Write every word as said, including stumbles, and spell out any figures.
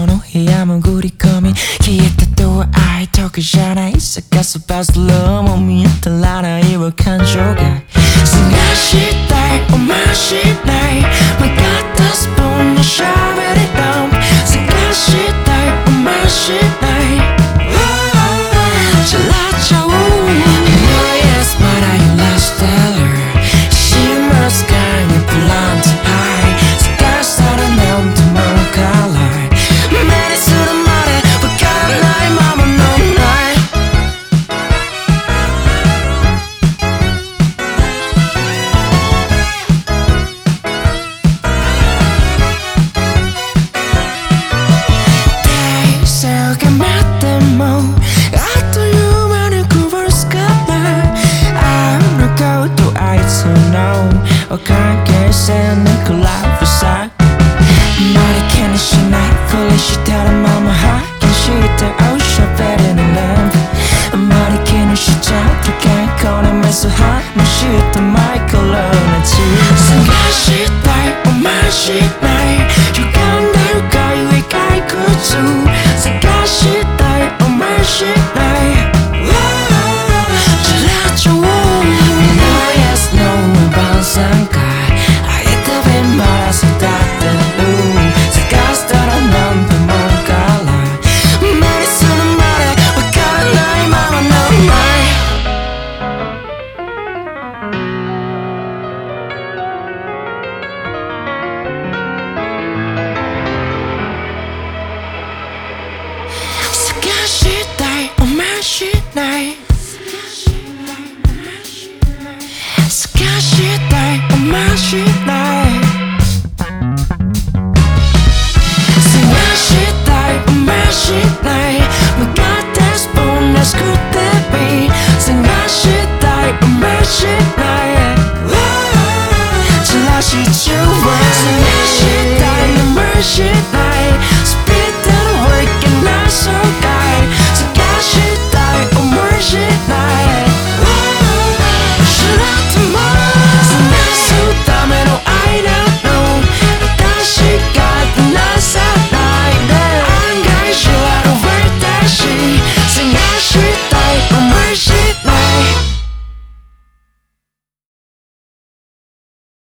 の部屋潜り込み消えたドア開いとくじゃない探すバスローも見当たらないわ感情が探したいおまじない曲がったスプーンのしゃべりダウン探したいおまじないチャラチャウ Oh yes but I lost her She must kind of plan to hide探したらなんともから目にするまでわからないままのない大層が待ってもあっという間に変わるすからあの顔とあいつの関係性に比べさまり気にしないふりしてるまま発見しておしゃべりのランプあまり気にしちゃうと健康なメス反応してマイクロなち探したいおまじない歪んでるかゆい骸骨探したいおまじないチャラチャウ No yes no 晩餐会あえてびまらせたってる探したらなんともから目にするまでわからないままのない探したいおまじない探したいおまじない探したいおまじない曲がったスプーンで作ってみ探したいおまじないチラシ中は探したいおまじない